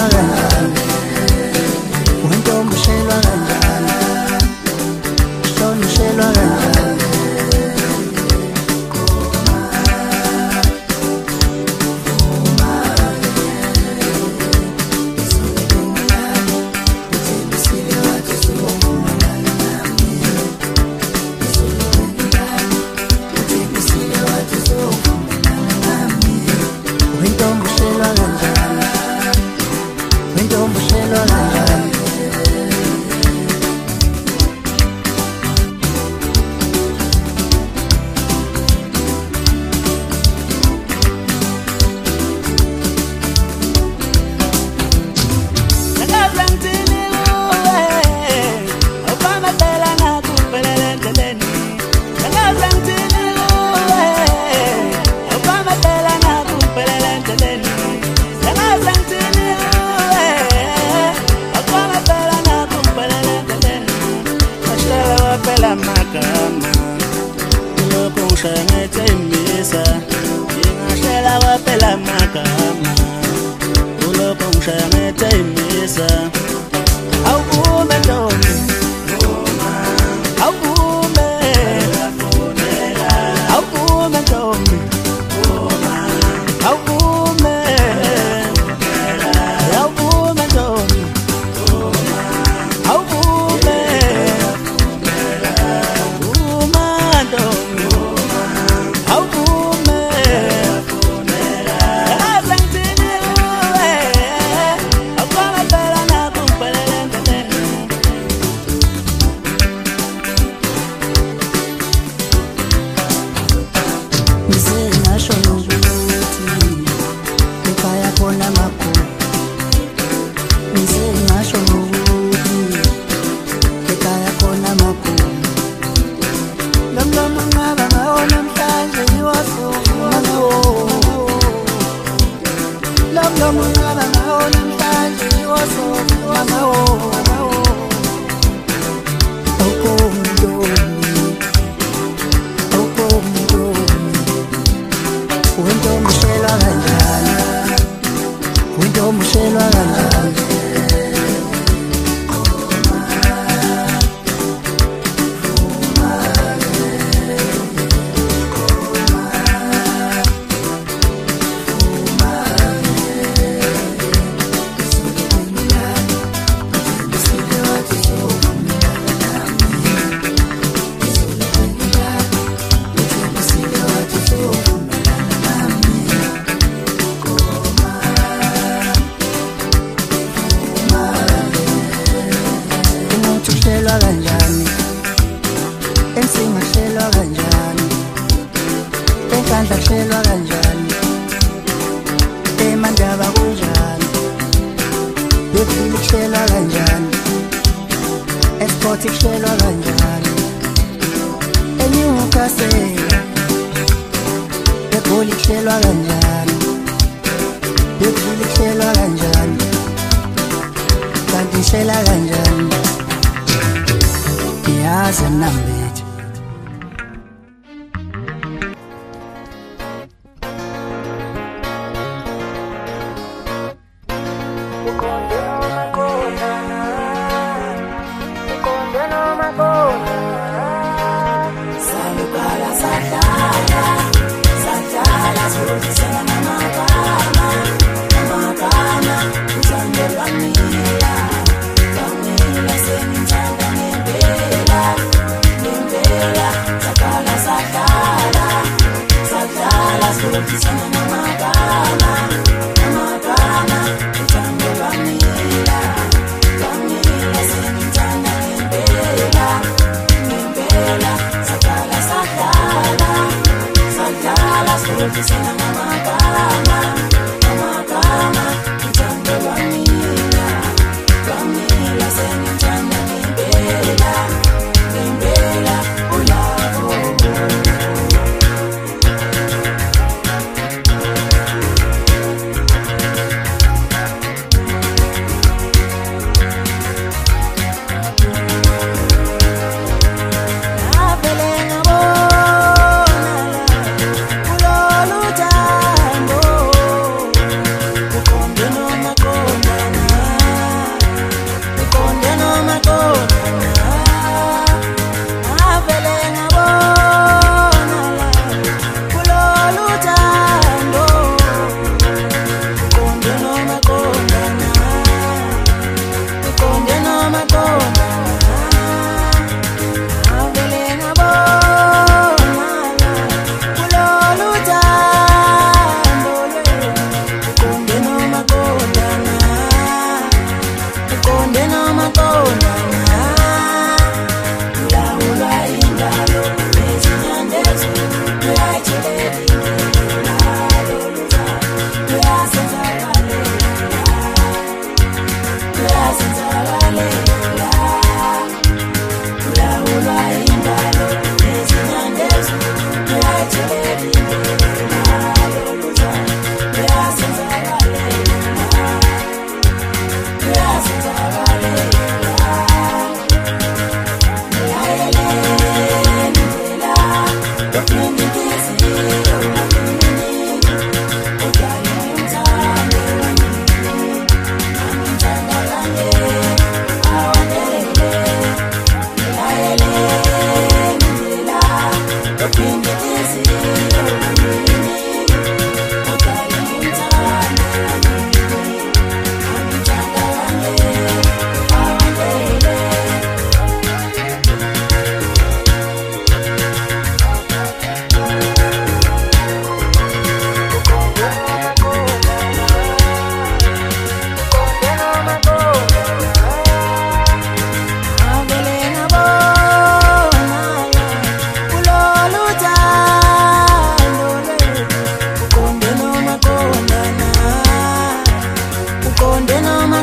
Sana mama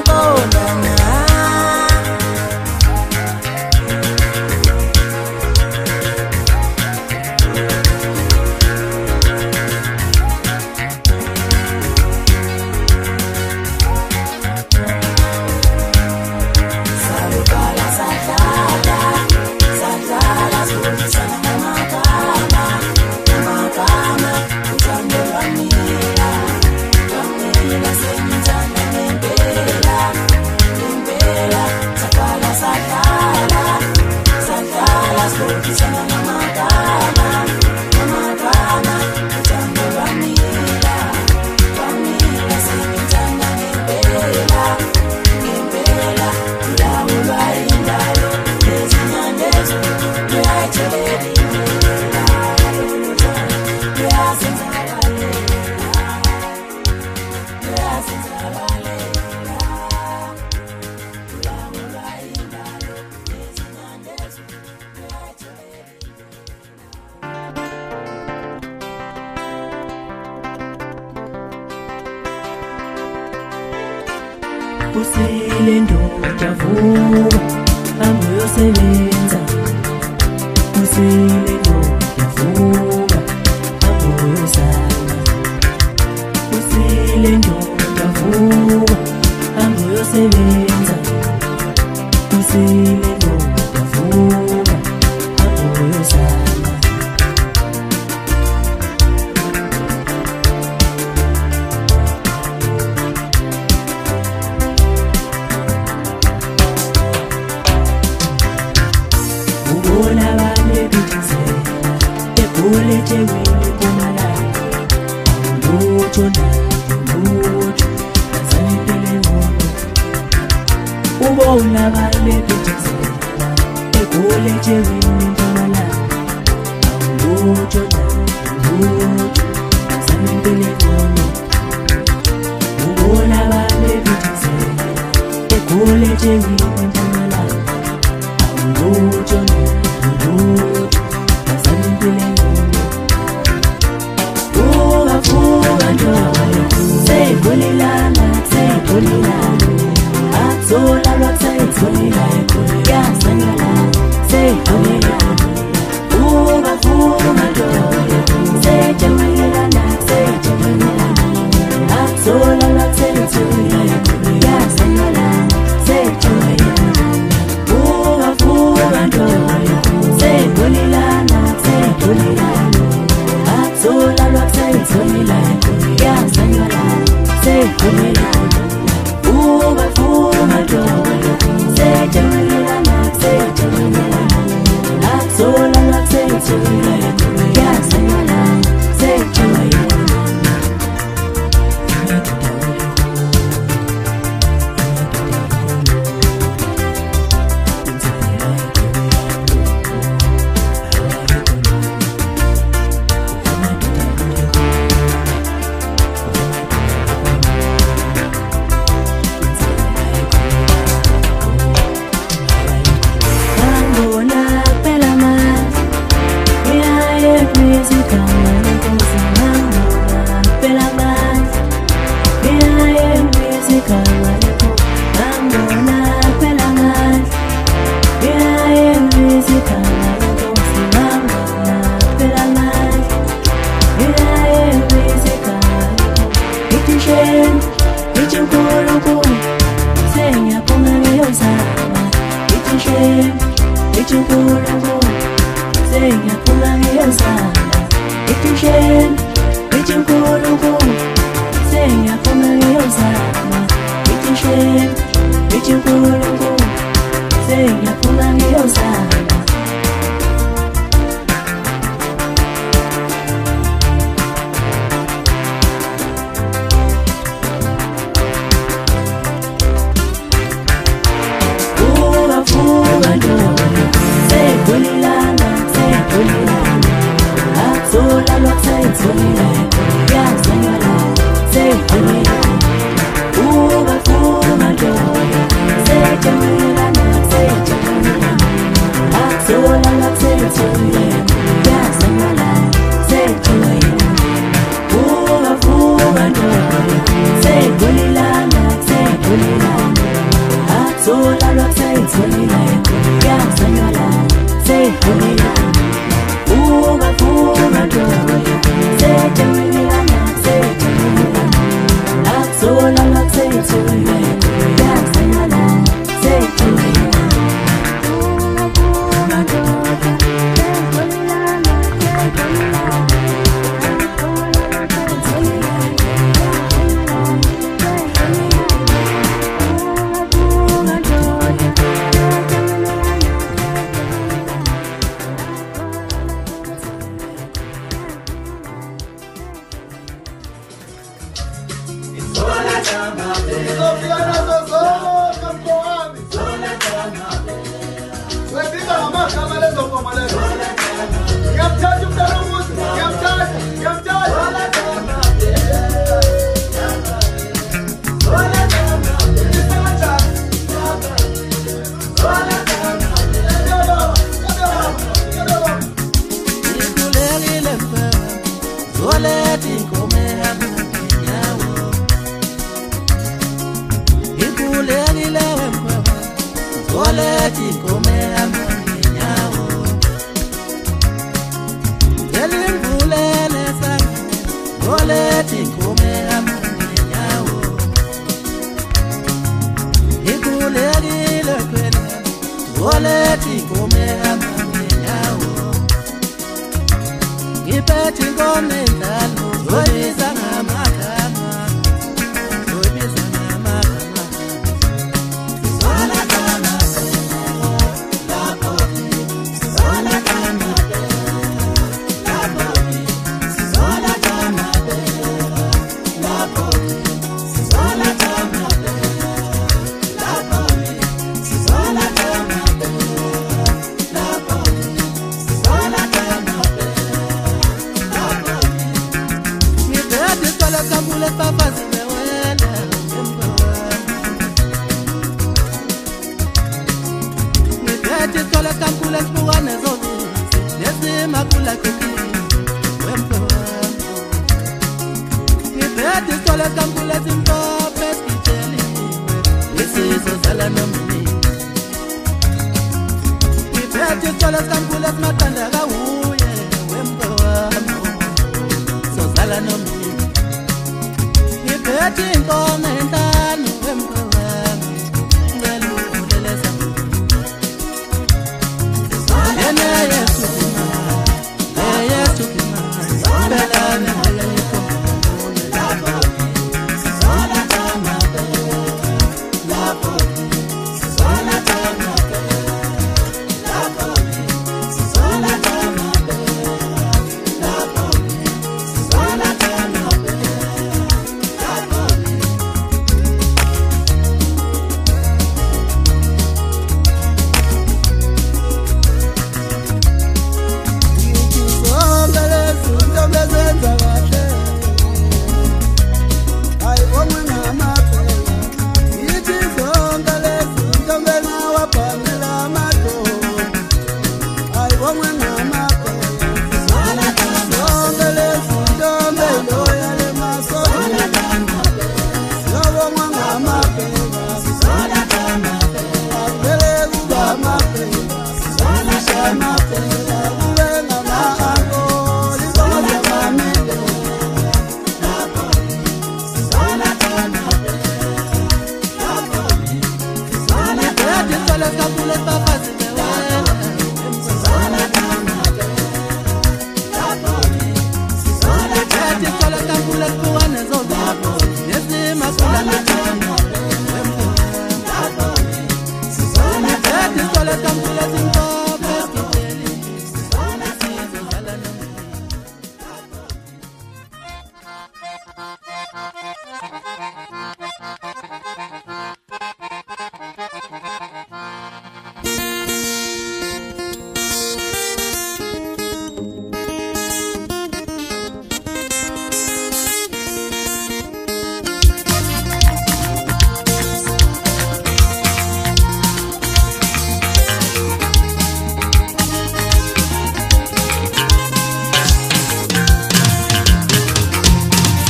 Usile ndoda vuka hambe uyosebenza. Usile ndoda vuka hambe uyozama. Usile ndoda vuka hambe uyosebenza. Usile ndoda vuka hambe uyozama. Ulete wini kumalanga Lucho na lucho Kazani pele mono Ubona vale pitizela Ulete wini kumalanga Lucho na lucho Kazani pele mono Ubona vale pitizela Ulete wini kumalanga Lucho na lucho Kazani pele mono Say Bulilana, say Bulilana. Atsola lwaksa itsola ya sangala. Say Bulilana. Uba fuma dole. Say Jamilana, say Jamilana. Atsola lwaksa itsola ya sangala. Say Jamilana. Uba fuma dole. Say Bulilana, say Bulilana. Atsola lwaksa itsola ya sangala. Say Jamilana, uba fuma dole. Say Jamilana, say Jamilana. Atsola lwaksa itsola ya sangala. Say Jamilana. athola lwathetholila ekhuleka sanyala sehulila uba buba ndoya sejamilana athola lwathetholila ekhuleka sanyala sehulila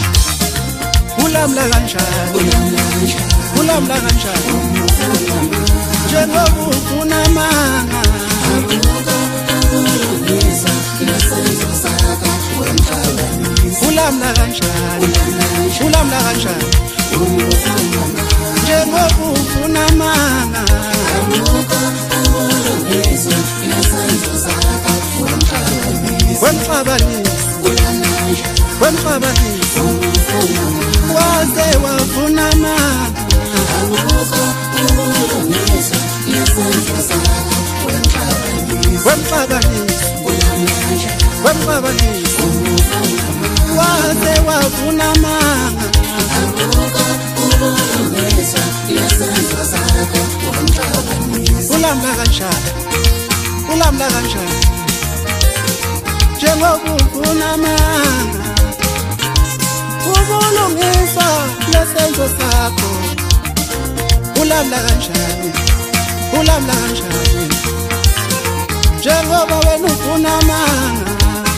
ulamla kanjani njengokufuna amanga ulamla kanjani njengokufuna amanga wemxabanisi waze wafuna amanga wemxabanisi waze wafuna amanga ulamla kanjani njengokufuna amanga ubulungisa lesenzo sakho ulamla kanjani njengoba wena ufuna amanga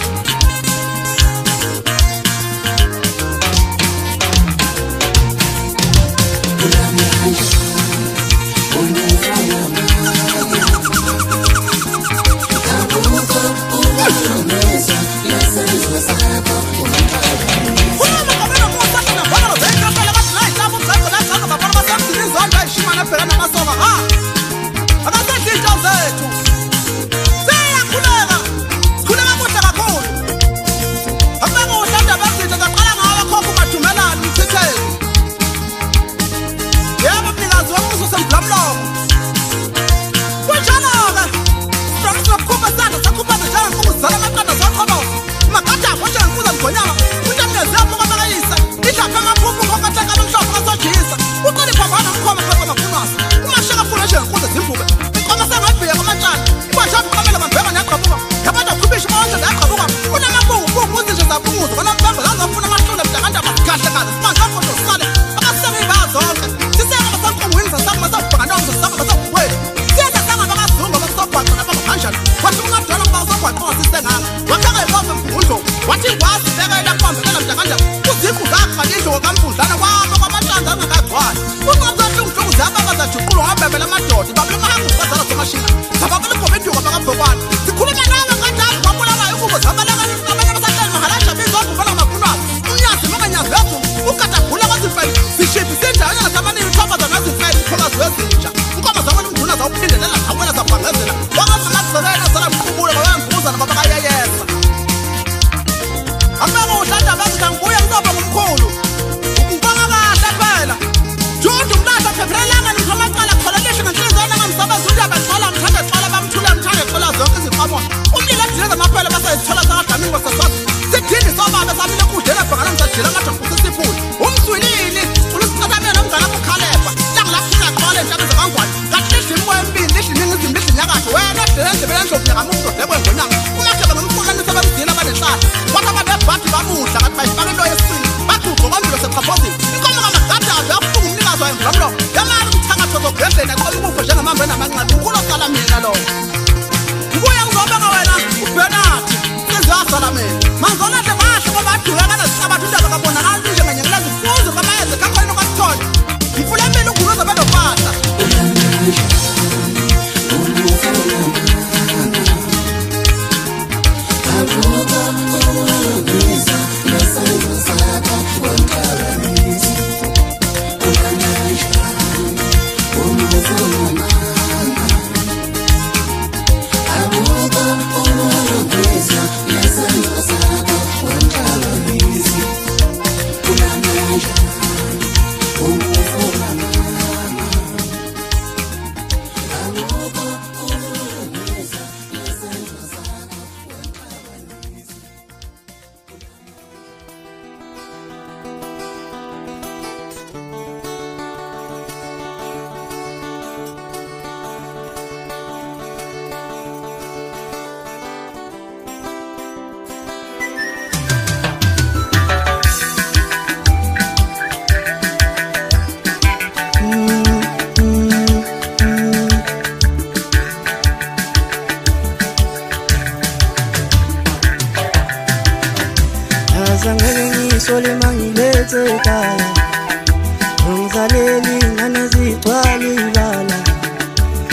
Sole mangilete kaya Ungzaleli ngane zigcwala ibala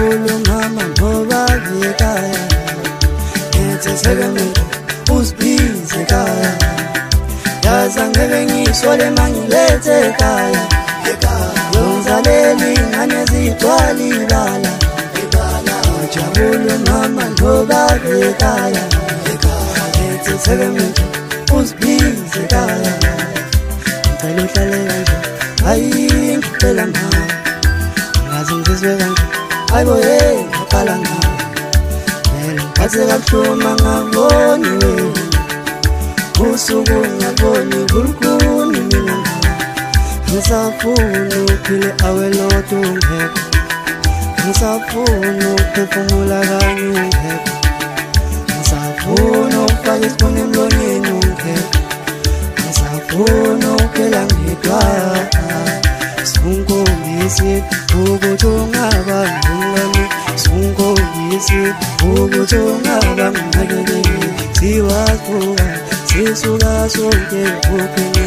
Ujabule mama ngoba ekhaya Ngithi sekamile uzibize ekhaya Yazi angeke ngisole mangilethe ekhaya Yongizaleli ingane zigcwala ibala Ujabule mama ngoba ekhaya Ngithi sekamile uzibize ekhaya Ngicela uhlale kanje hayi ngicela ngawe Ngazi ngizizwe kanje hayibo ngaqala ngawe Phela ngiphathe kabuhlungu ngaboni wena Usuku ngaboni kulukuni mina ngawe Ngisafuna uphile awelodwa ungekho Ngisafuna ukuphefumula kanye ungekho Ngisafuna ukufaka isibone emlonyeni ungekho Ngisafuna ukuphela ngedwa Sungomisi ukuthi ungaba ngumngane Sungomisi ukuthi ungaba nginakekeli Siwavuka sisuka sonke uphini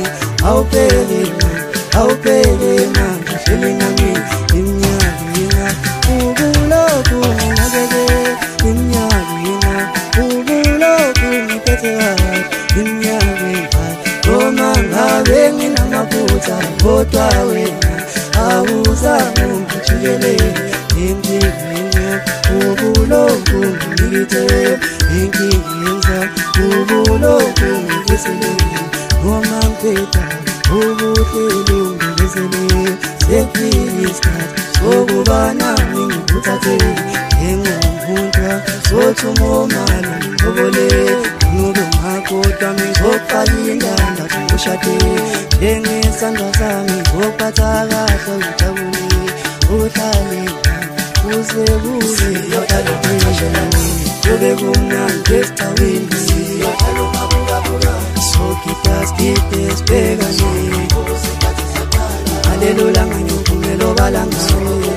Awupheli manje hleli nami iminyaka Ubulokhu nginakekeli iminyaka Ubulokhu ngiphethe kahle iminyaka Noma ngabe nginamaphutha kodwa wena awuzange ungijikelele empilweni ubulokhu ngikithe inkinga ubulokhu ngikiselele noma ngiphetha ubuhlelo ngikiselele sekufike isikhathi sokuba nami ngikuthathe njengomuntu sothi umomala ngibole Nulo makoda ngizofaka indanda ushade njengesandla sami ngophatha kahle ujabule uhlale uze kuze yohlala ngishelani kube kumnandi esitawini yohlala mabuka sokita sibheka nje Haleluya nganyukumelo balangani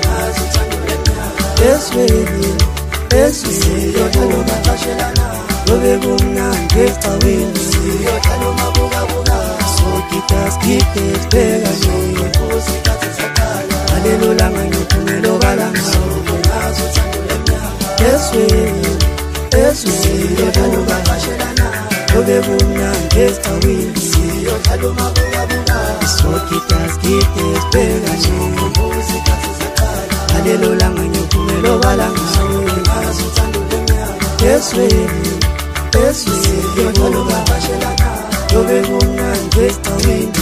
Eswe yohlala bakashelana Kube kumnandi esitawini yohlala mabuka sokita sibheka nje Haleluya nganyukumelo balangani Eswe yohlala bakashelana Kube kumnandi esitawini yohlala mabuka sokita sibheka nje Haleluya nganyukumelo balangani Eswe yohlala bakashelana Kube kumnandi esitawini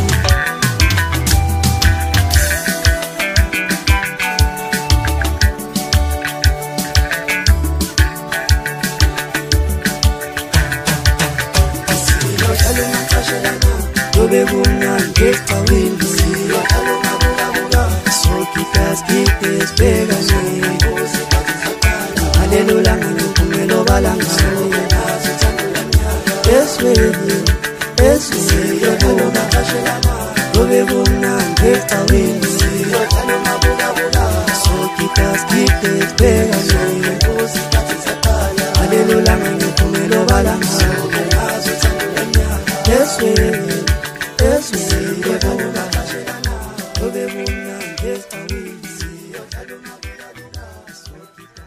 Kube kumnandi esitawini yohlala mabuka sokita sibheka nje Haleluya nganyukumelo balangani Eswe yohlala bakashelana Kube kumnandi esitawini yohlala mabuka sokita sibheka nje Haleluya nganyukumelo balangani Eswe yohlala bakashelana Kube kumnandi esitawini yohlala mabuka sokita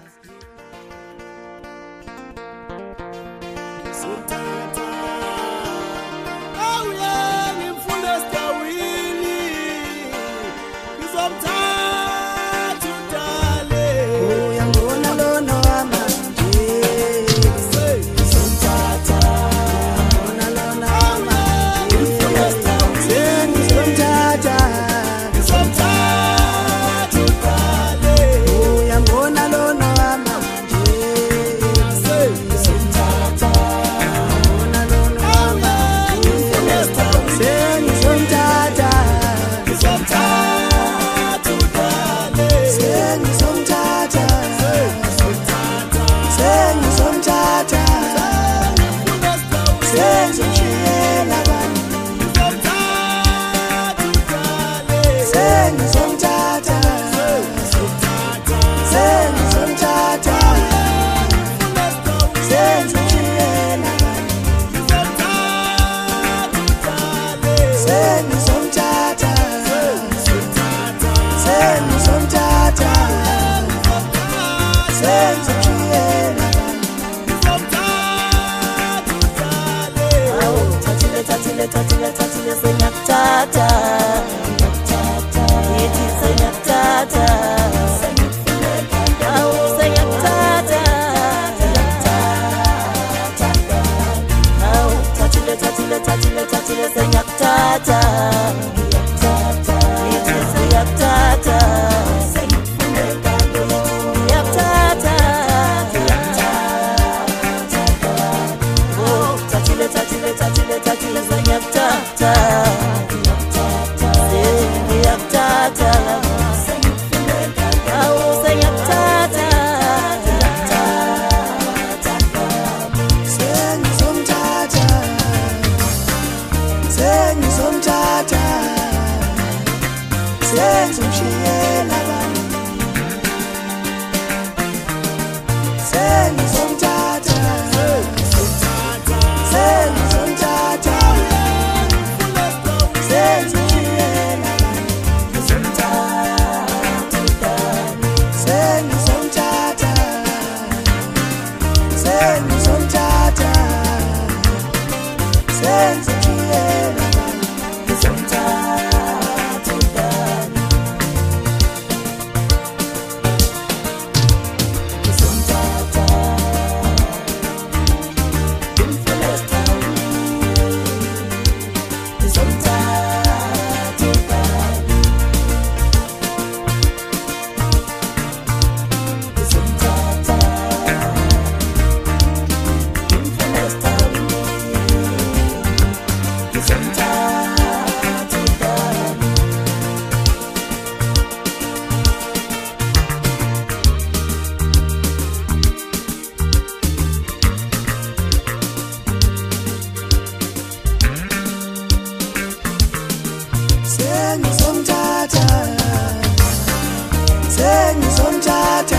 sengizomthatha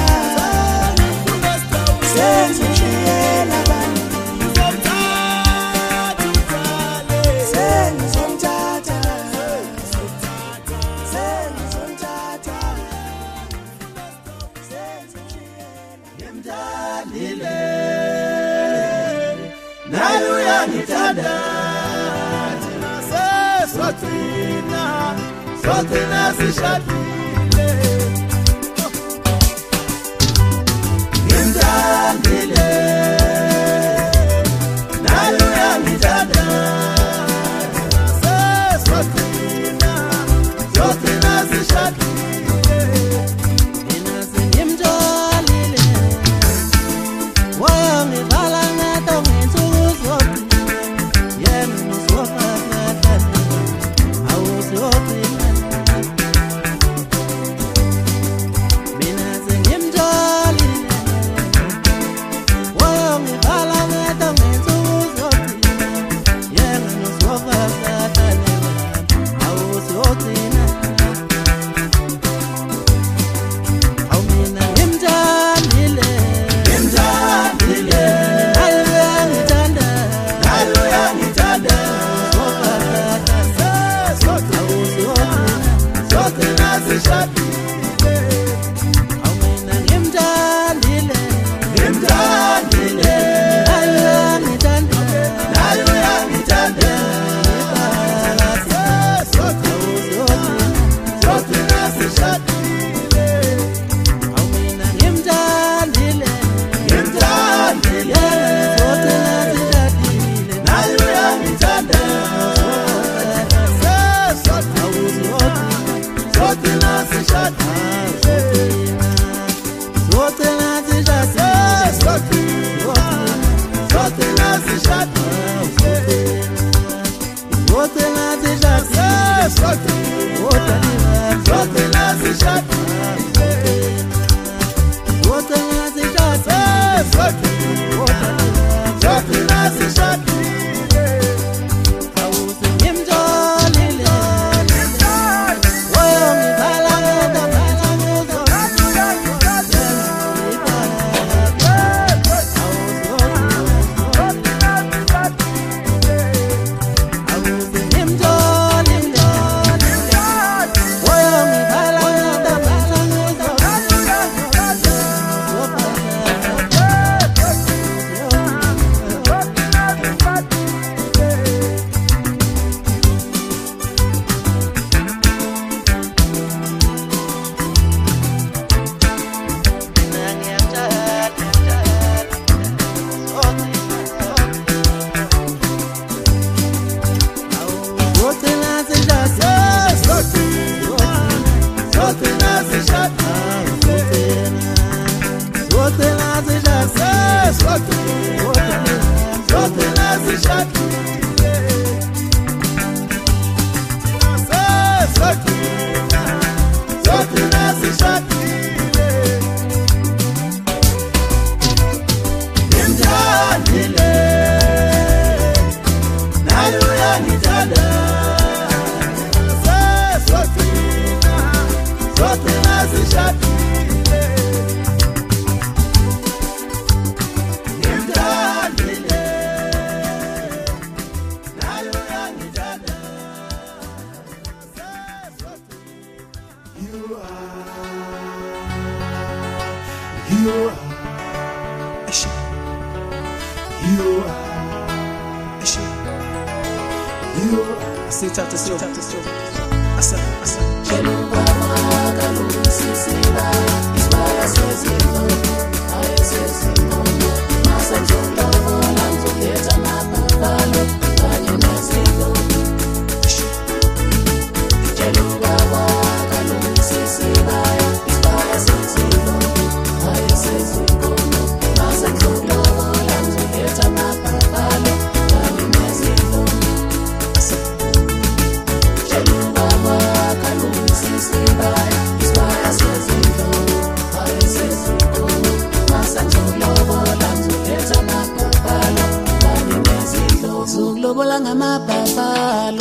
sengizomshiyela bani sengizomthatha ngimthandile naye uyangithanda thina sesogcina sishadile ngimthandile naye uyangithanda sesogcina sishadile mina sengimtholile wayangibhala ngato ngensuku zogcina yena uzofaka awuzogcina mina sengimtholile wayangibhala ngato ngensuku zogcina yena uzofaka awuzogcina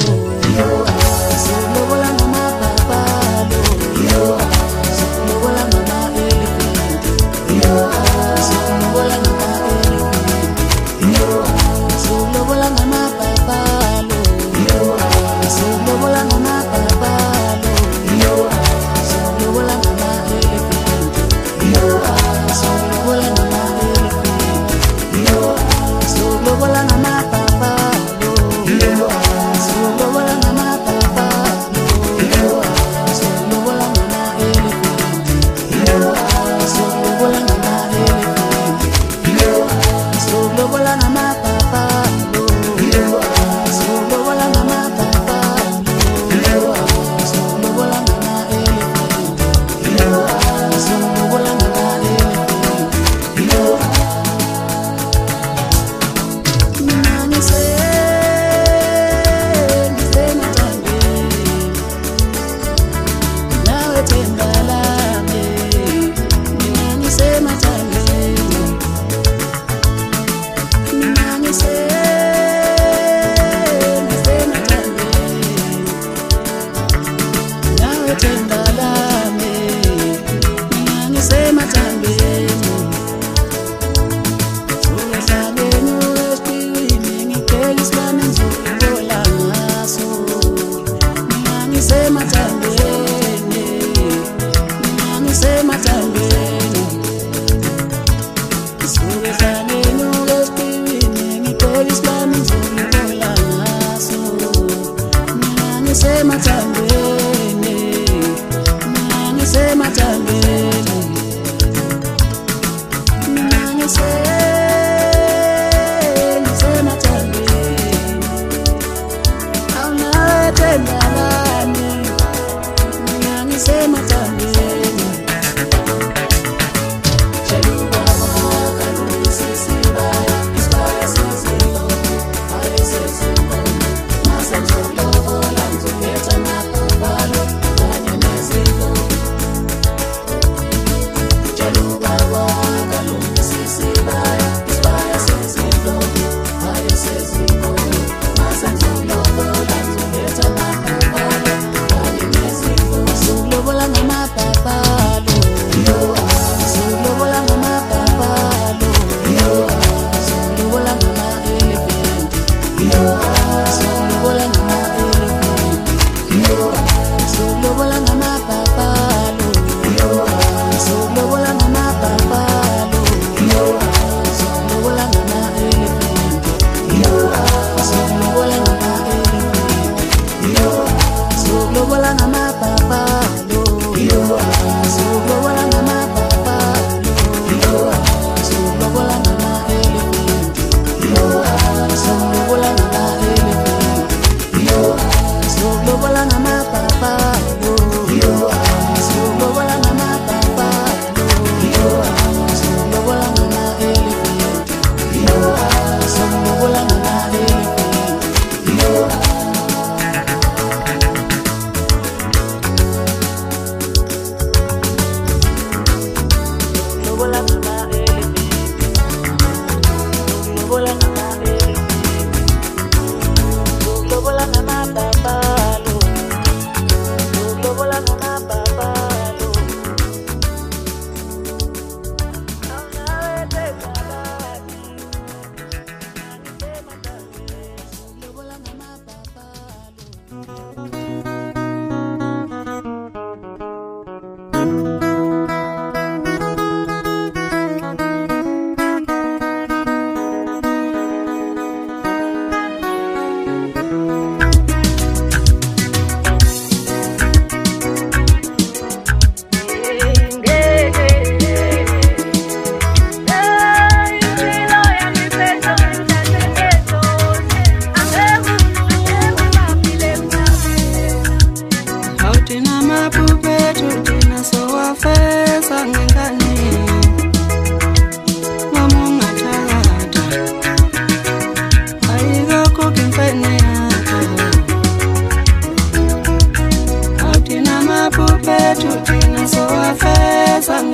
Lobola ngama papalo,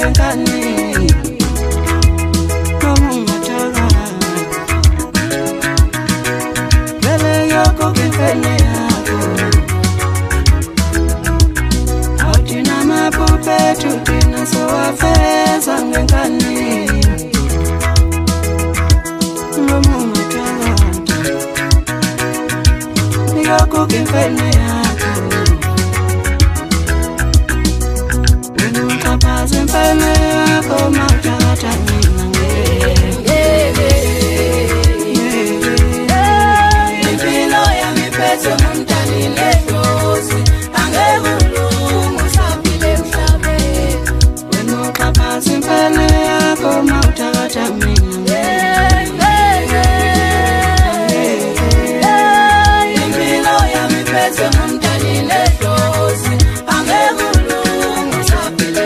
ngenkani noma ungathaka vele yoko ngifene yakho awuthina amaphuphethu thina sowafeza ngenkani noma ungathaka yoko ngifene yakho Zimpane yako mautata impilo yami phethe ngumntani ledosi angekulumu saphile emhlabeni wena uqapha zimpane yako mautata impilo yami phethe ngumntani ledosi angekulumu saphile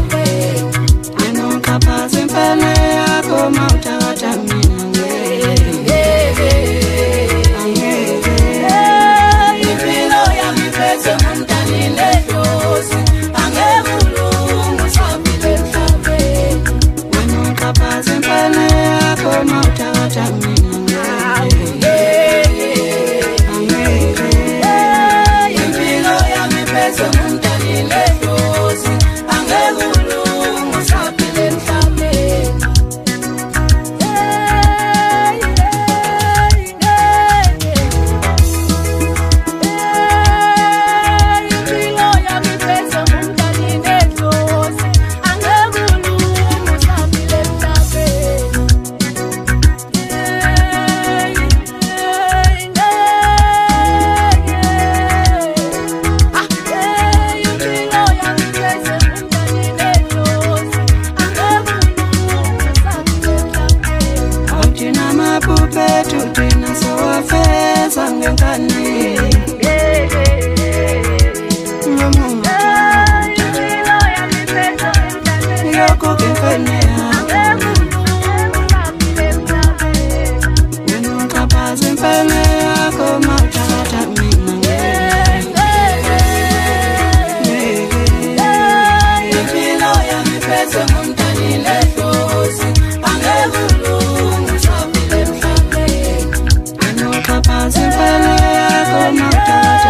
Zimpane yako mautata impilo yami phethe ngumntani ledosi angekulumu saphile emhlabeni wena uqapha zimpane yako mautata impilo yami phethe ngumntani ledosi angekulumu saphile Maphuphethu thina sowafeza ngenkani yoko ngifene wena uqapha zimpane yako mautata impilo yami phethe ngumntani ledosi angekulumu saphile emhlabeni wena uqapha zimpane yako mautata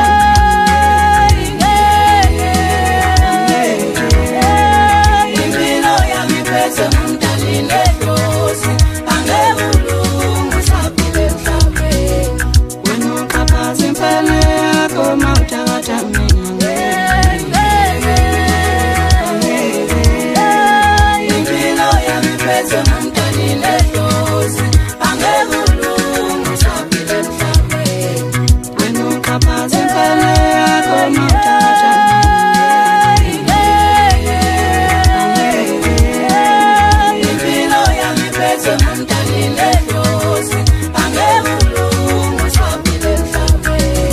impilo yami phethe ngumntani ledosi angekulumu saphile emhlabeni wena uqapha zimpane yako mautata impilo yami phethe ngumntani ledosi angekulumu saphile emhlabeni wena uqapha zimpane yako mautata impilo yami phethe ngumntani ledosi angekulumu saphile emhlabeni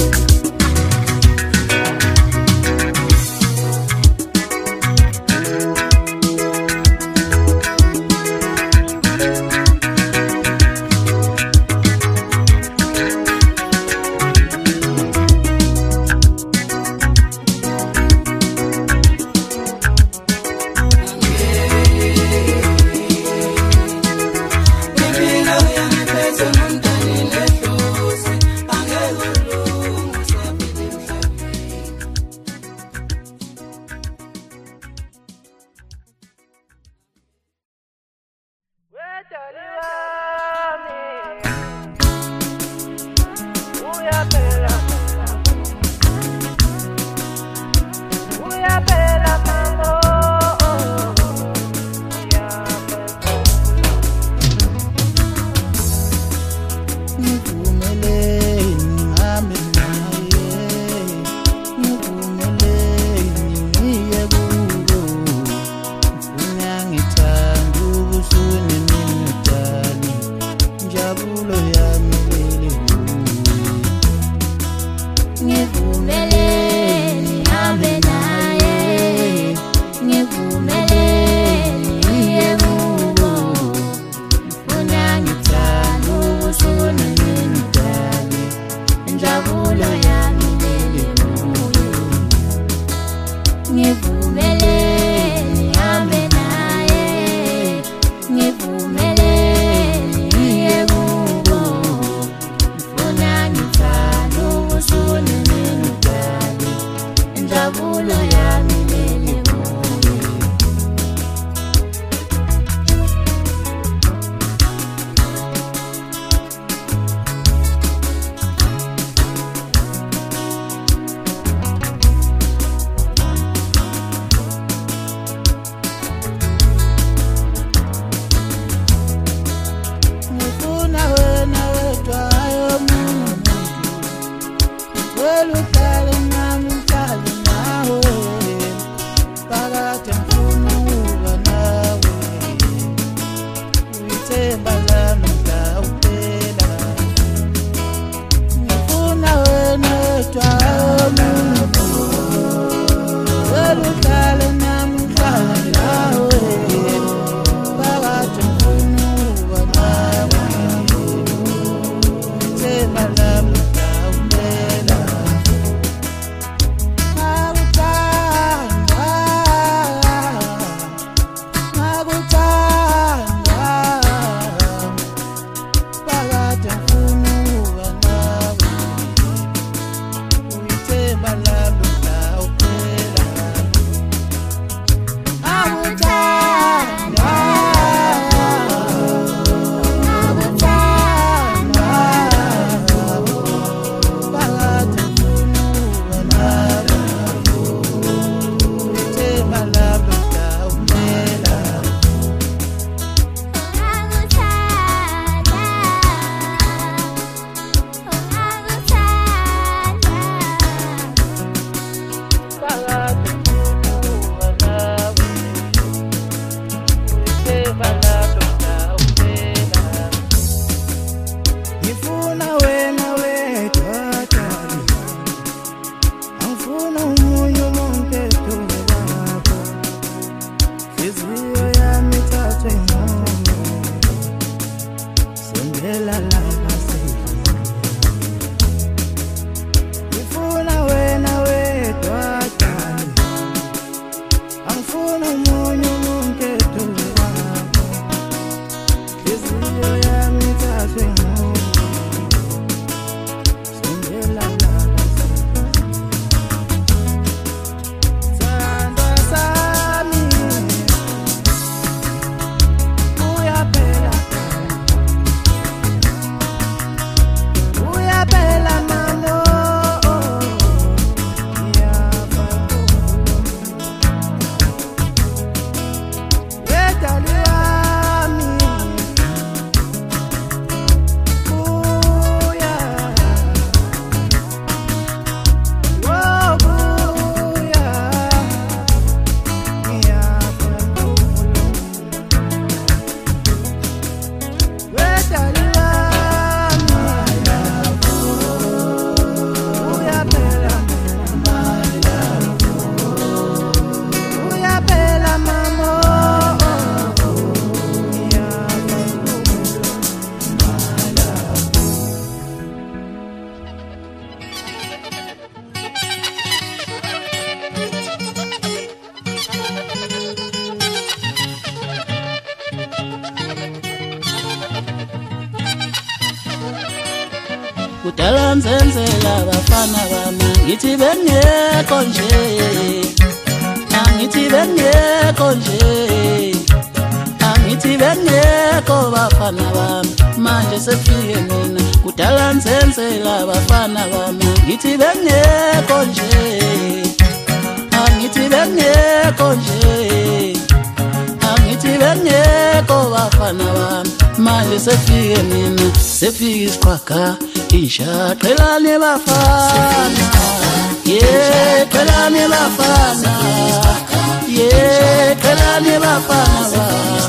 Ngivumele nihambe naye inhliziyo yami ithathwe inqumo sondela lapha sendlini ngifuna wena wedwa dali angifuni omunye umuntu eduze kwakho inhliziyo yami ithathwe inqumo sondela lapha kudala nzenzela bafana bami ngithi bengekho nje angithi bengekho nje angithi bengekho bafana bami manje sefike mina kudala nzenzela bafana bami ngithi bengekho nje angithi bengekho nje angithi bengekho bafana bami manje sefike mina sefike isiqhwaga insha qelane bafana yeah qelane bafana yeah qelane bafana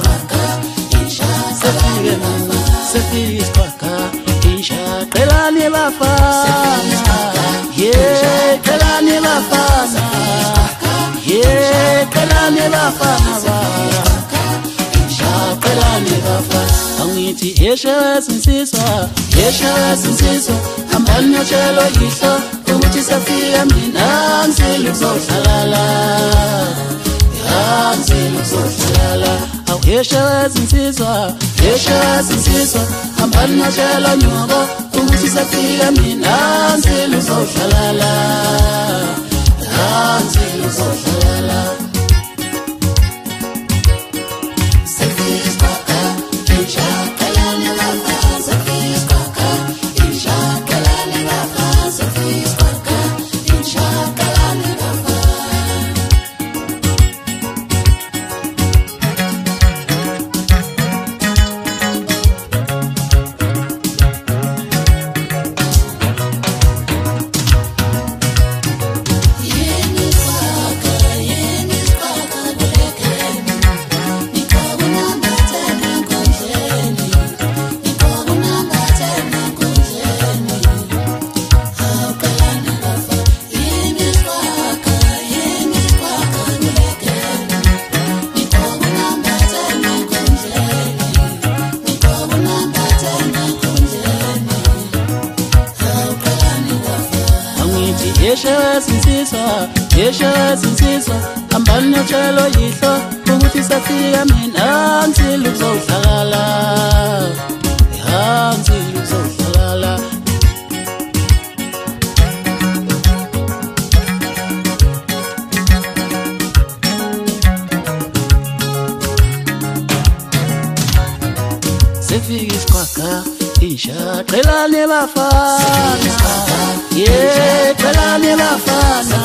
insha sefike mama sefike isiqhwaga insha qelane bafana yeah qelane bafana yeah qelane bafana insha qelane bafana angithi yeshasinsizwa hambani yotshelo yihlo ukuthi safika mina ngizoluzohlala ngizoluzohlala awu yeshasinsizwa hambani yotshelo nyoko ukuthi safika mina ngizoluzohlala ngizoluzohlala yeshasinsizwa hambani yotshelo yihlo ukuthi safika mina ngizoluzohlala ngizoluzohlala sefike isiqhwaga insha qelane bafana yeah qelane bafana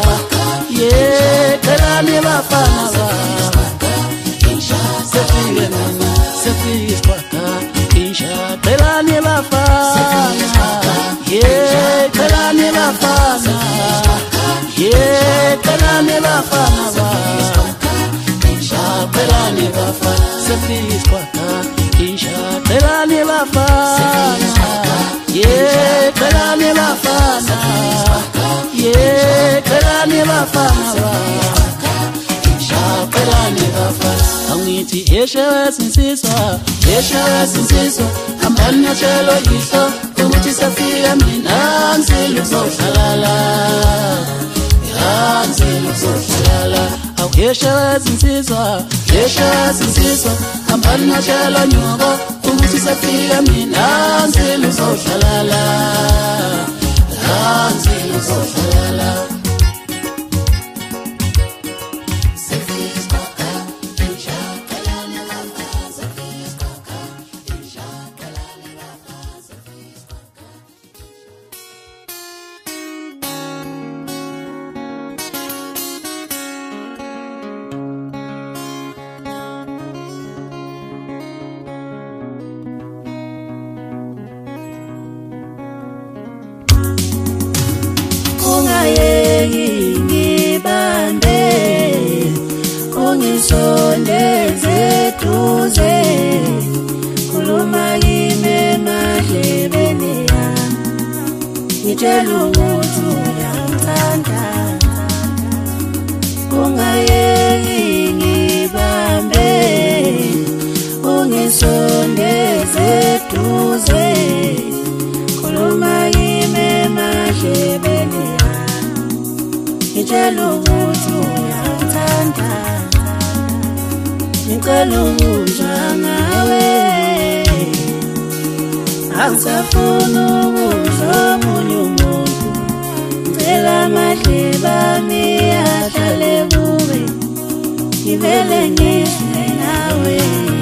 yeah qelane bafana insha sefike mina sefike isiqhwaga insha qelane bafana yeah qelane bafana yeah qelane bafana insha qelane bafana sefike isiqhwaga insha qelane bafana yeah qelane bafana yeah qelane bafana insha kelane bafa angithi yeshewe sinsizwa hambani ngiyatshelo yihlo ukuthi safika mina ngizile uzohlala ngizile uzohlala yeshewe sinsizwa hambani ngiyatshelo nyoko ukuthi safika mina ngizile uzohlala ngizile uzohlala Sondeze duze khuluma kimi madlebeni yami ngitshela ukuthi uyangithanda ungayeki ngibambe ungisondeze duze khuluma kimi madlebeni yami ngitshela ukuthi uyangithanda ngicela ukuzwa ngawe angisafuni ukuzwa omunye umuntu ngicela amadlebe ami ahlale kuwe ngivele ngizwe nawe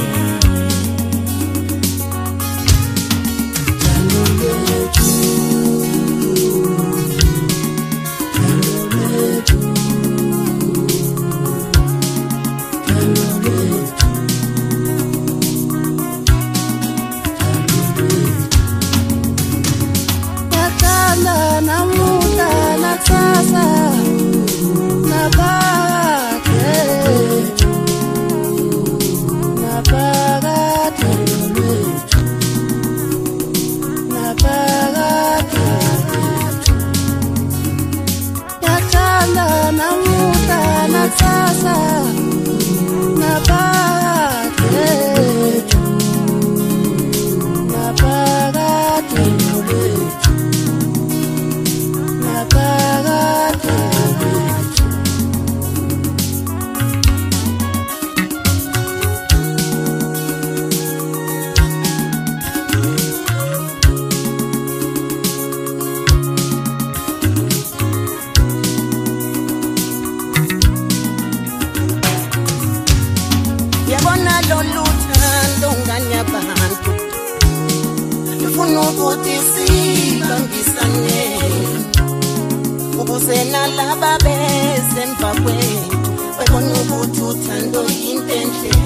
Ubusena laba besemva kwethu webona ukuthi uthando intenhle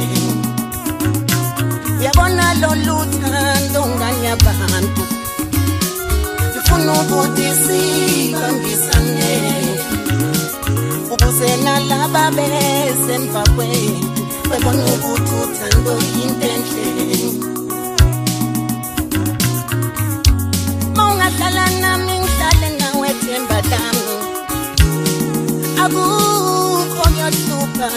yabona loluthando ngani yabantu ufuna ukuthi sibambisane ubusena laba besemva kwethu webona ukuthi uthando intenhle Maungahlala nami ngihlale nawe themba lami akukho ngiyahlupha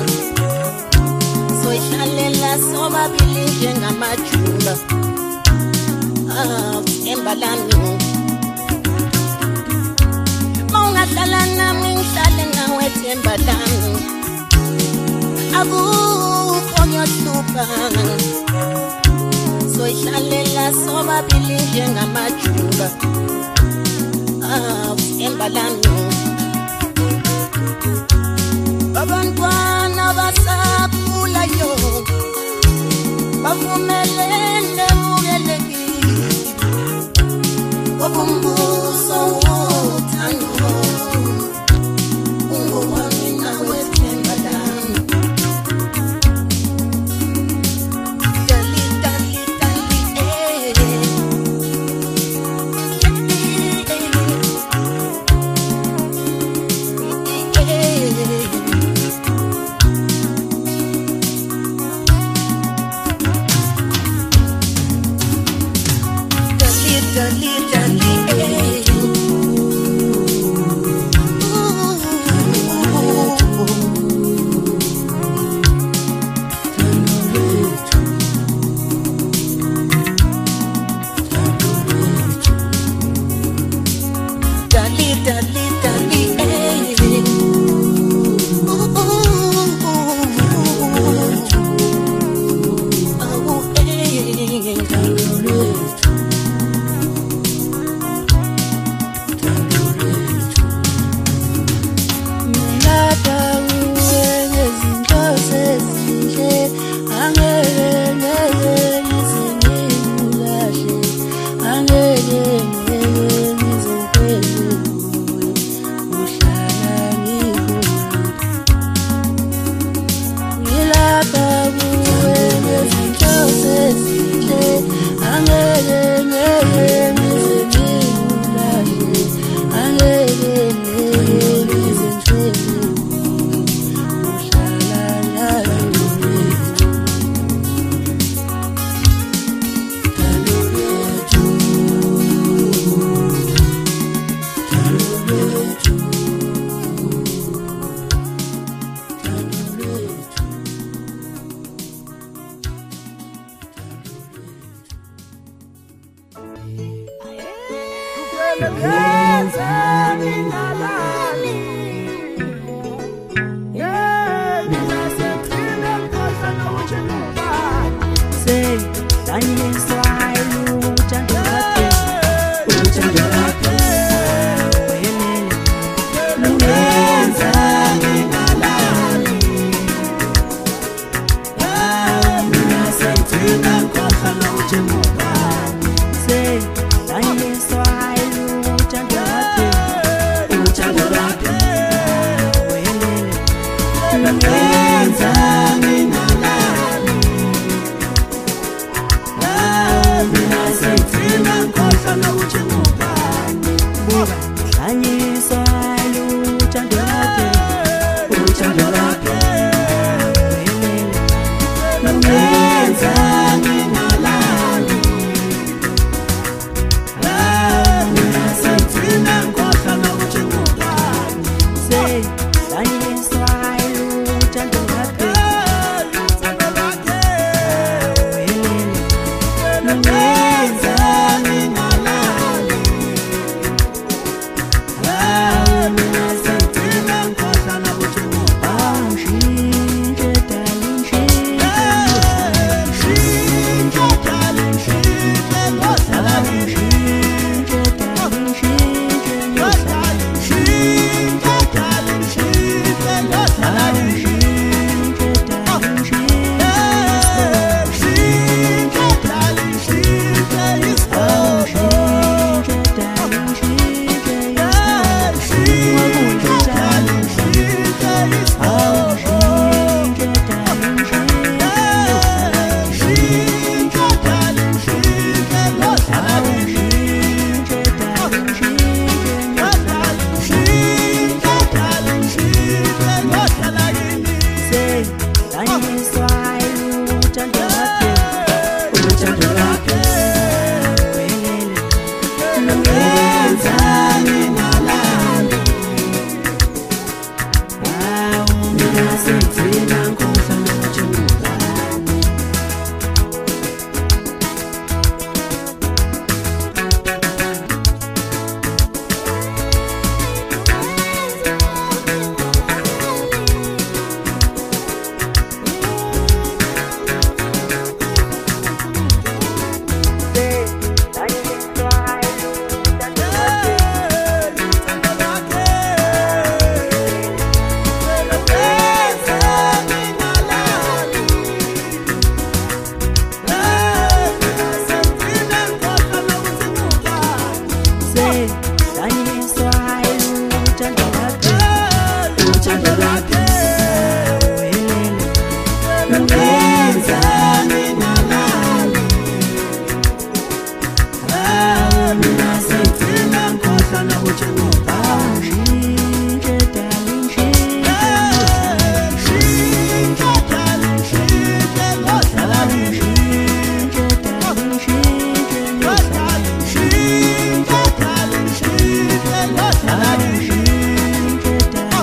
soyihlalela sobabili njengamajula themba lami Maungahlala nami ngihlale nawe themba lami akukho ngiyahlupha soyihlalela sobabili njengamajula themba lami abantwana basakhulayo bavumelene bukelekile obumbuso wothando ungowami nawe themba lami dali dali dali ezinhle angeke ngiyulale angeke ngizenhlelo uhlala njalo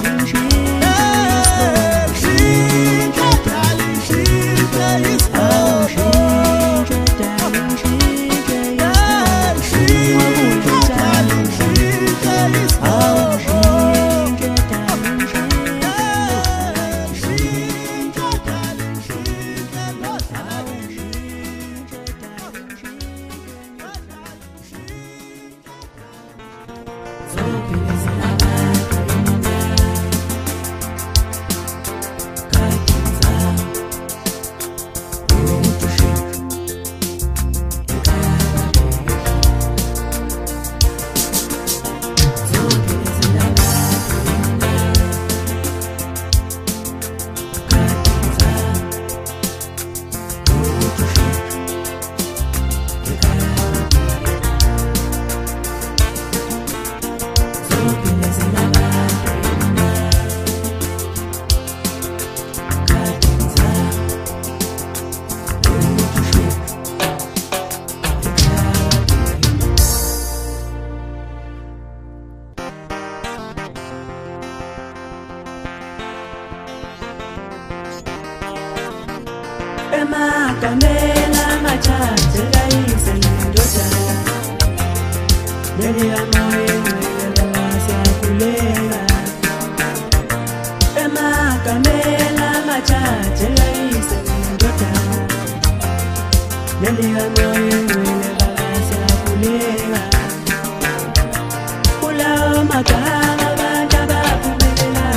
Oh emagamela machache kayise indodana neliyamoyengwele basiyakhuleka emagamela machache kayise indodana neliyamoyengwele basiyakhuleka kulawo magama abantu abaphumelela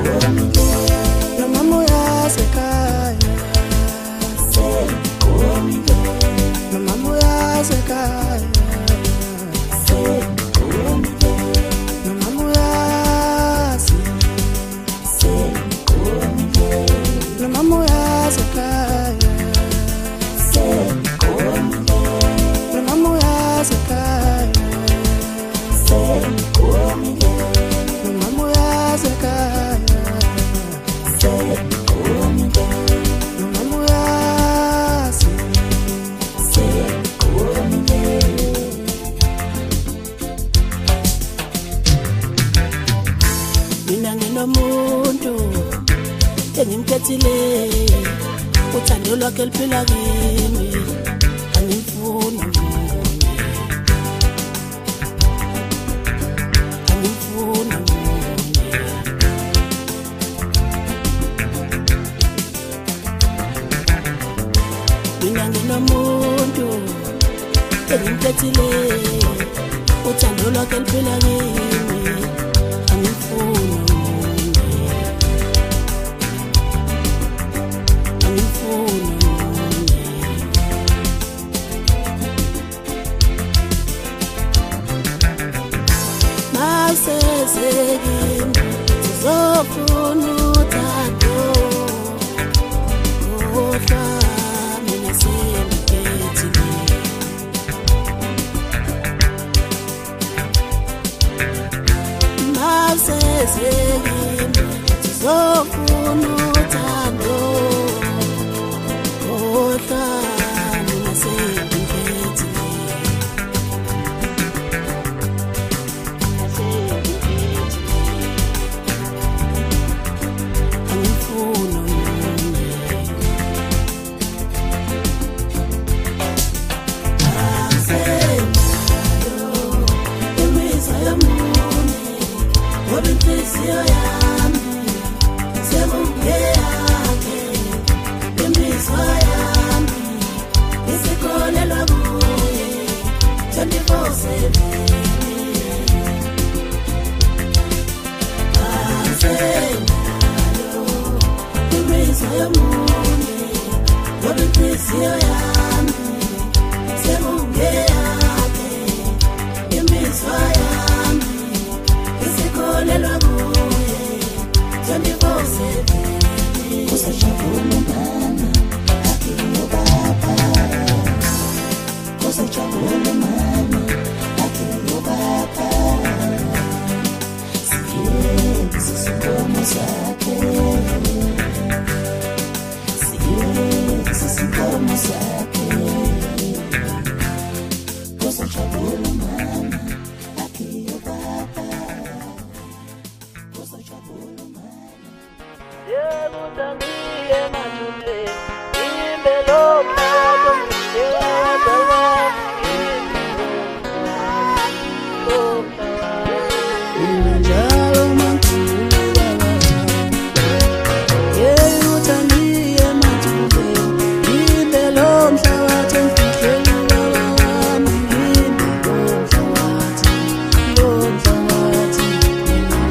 Come mina nginomuntu engimkhethile uthando lwakhe liphila kimi angifuni mina nginomuntu engimkhethile uthando lwakhe liphila kimi angifuni Masezegim zofuna uthando ofa mina sengikethile Masezegim zofuna uthando ofa mina sengikethile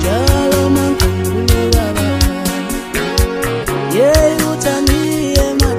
Yeah, you tell me,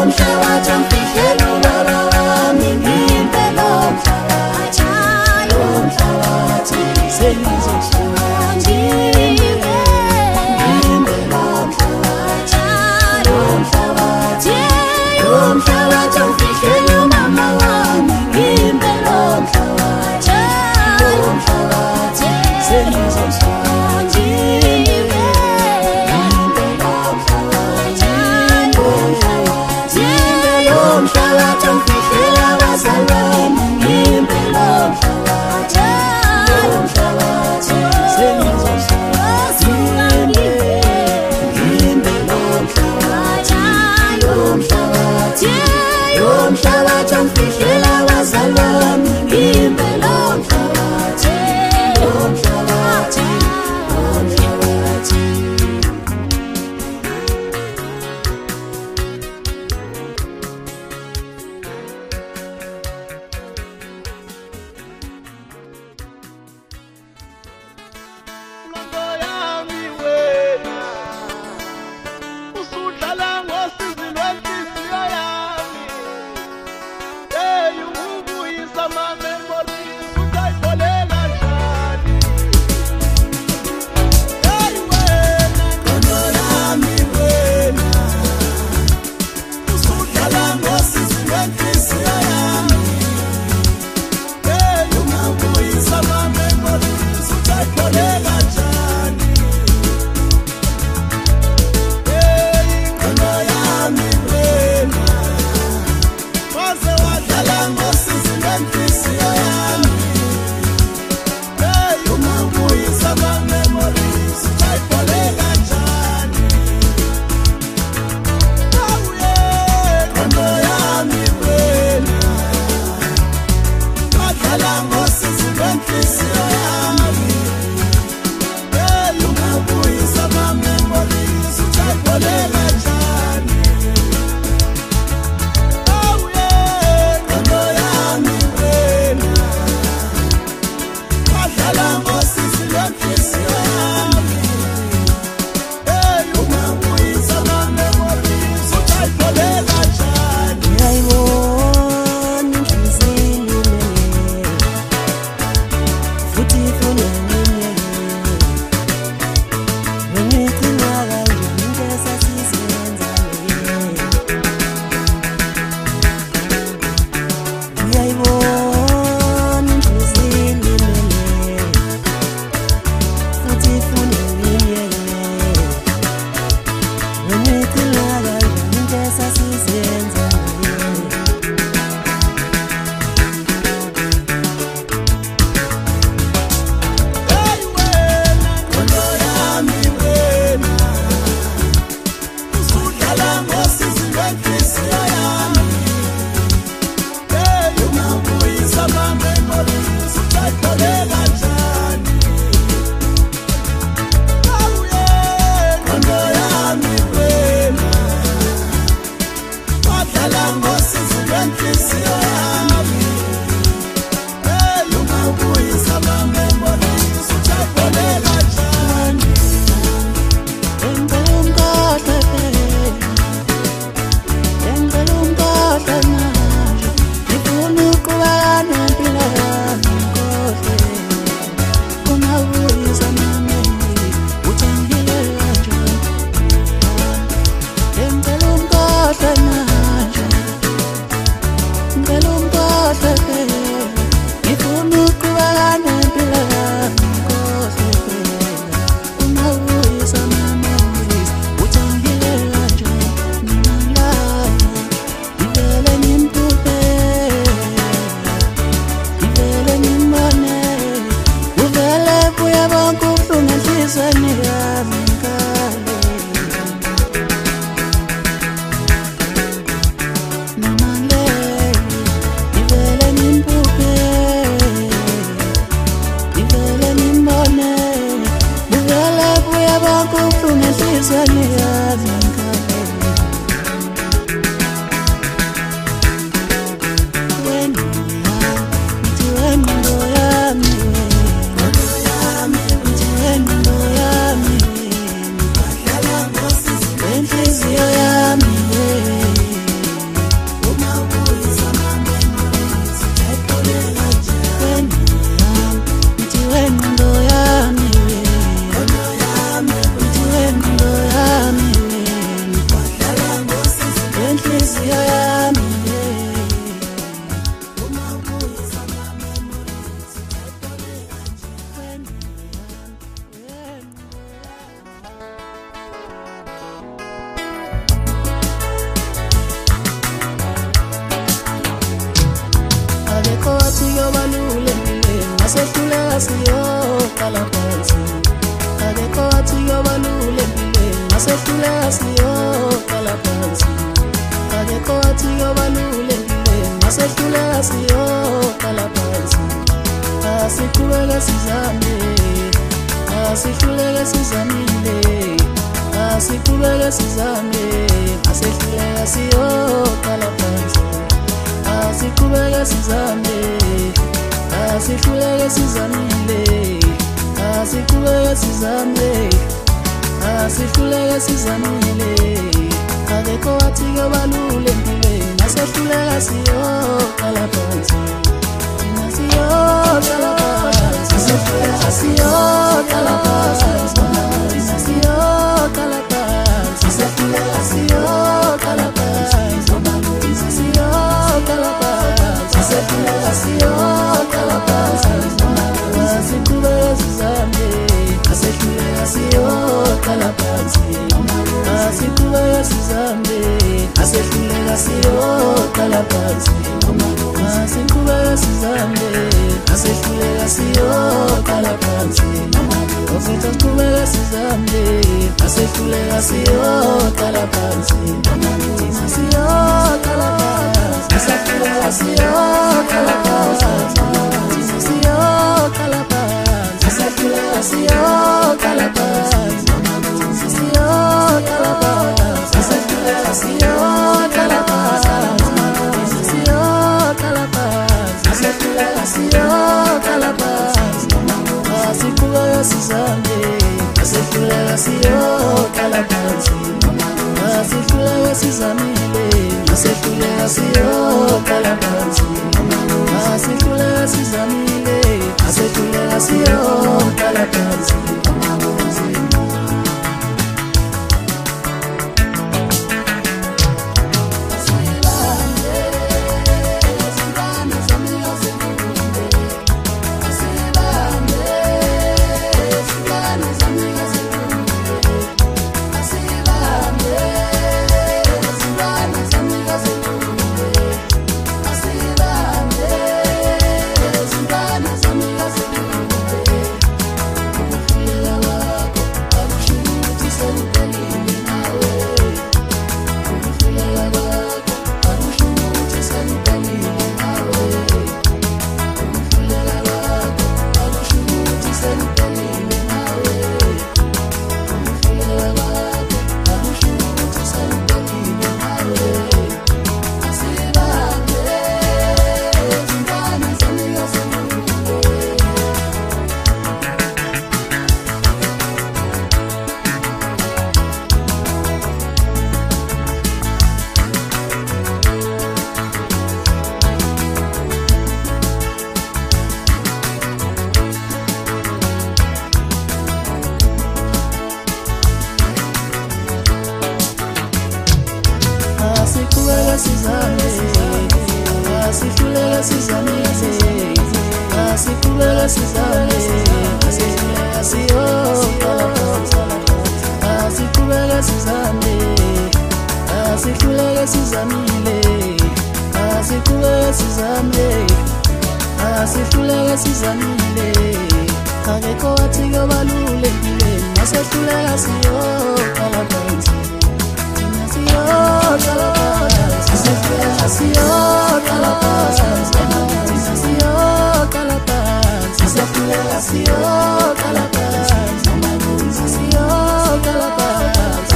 mhlabathi ongifihlela ubaba wami ngimbe lo mhlabathi lo mhlabathi sengizohlala ngimbe lo mhlabathi lo mhlabathi lo mhlabathi ongifihlela umama wami ngimbe lo mhlabathi lo mhlabathi sengizohlala ngimbe lo mhlabathi lo mhlabathi ongifihlela abazali bami ngimbe lo mhlabathi lo mhlabathi sengizohlala ngimbe lo mhlabathi lo mhlabathi lo mhlabathi ongifihlela abazali bami ngimbe lo mhlabathi lo mhlabathi lo mhlabathi. siyoqala phansi akekho wathi yobalulekile masehluleka siyoqala phansi akekho wathi yobalulekile masehluleka siyoqala phansi asiqhubeke sizame asihluleke sizamile asiqhubeke sizame masehluleka siyoqala phansi asiqhubeke sizame asihluleke sizamile asiqhubeke sizame asihluleke sizamile akekho wathi yobalulekile masehluleka siyoqala phansi thina siyoqala phansi siyoqala phansi thina siyoqala phansi siyoqala phansi siyoqala phansi siyoqala phansi siyoqala phansi asiqhubeke sizame asihluleka siyoqala phansi asiqhubeke sizame asihluleka siyoqala phansi asiqhubeke sizame asihluleka siyoqala phansi asiqhubeke sizame asihluleka siyoqala phansi thina siyoqala phansi asihluleka siyoqala phansi thina siyoqala phansi asihluleka siyoqala phansi siyoqala phansi asihluleka siyoqala phansi siyoqala phansi asihluleka siyoqala phansi asiqhubeke sizame asihluleka siyoqala phansi asihluleke sizamile asihluleka siyoqala phansi asihluleka sizamile asihluleka siyoqala phansi asihluleke sizamile akekho wathi yobalulekile masehluleka siyoqala phansi thina siyoqala phansi siyoqala phansi thina siyoqala phansi siyoqala phansi siyoqala phansi siyoqala phansi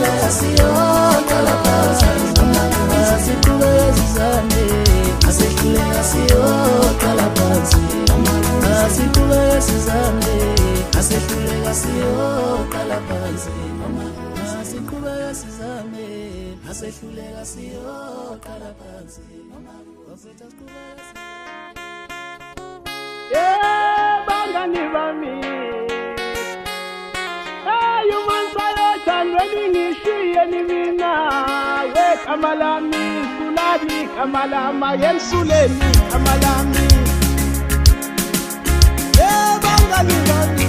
siyoqala phansi asiqhubeke sizame asihluleka siyoqala phansi asiqhubeke sizame asihluleka siyoqala phansi asiqhubeke sizame asihluleka siyoqala phansi bangani bami umansayothandweni ngishiye nimina wekamalami sulani kamalama yensuleni kamalami bangani bami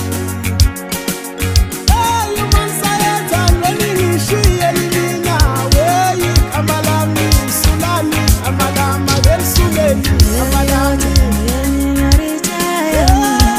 umansayothandweni ngishiye nimina wekamalami sulani kamalama yensuleni kamalami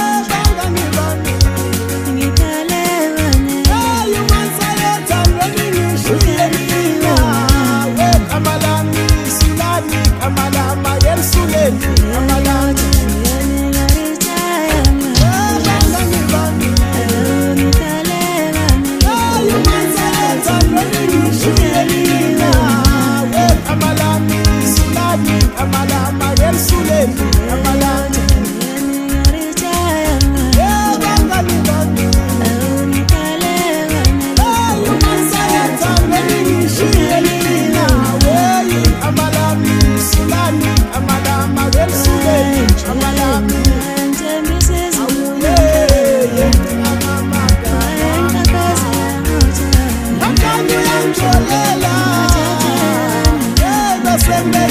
Lembe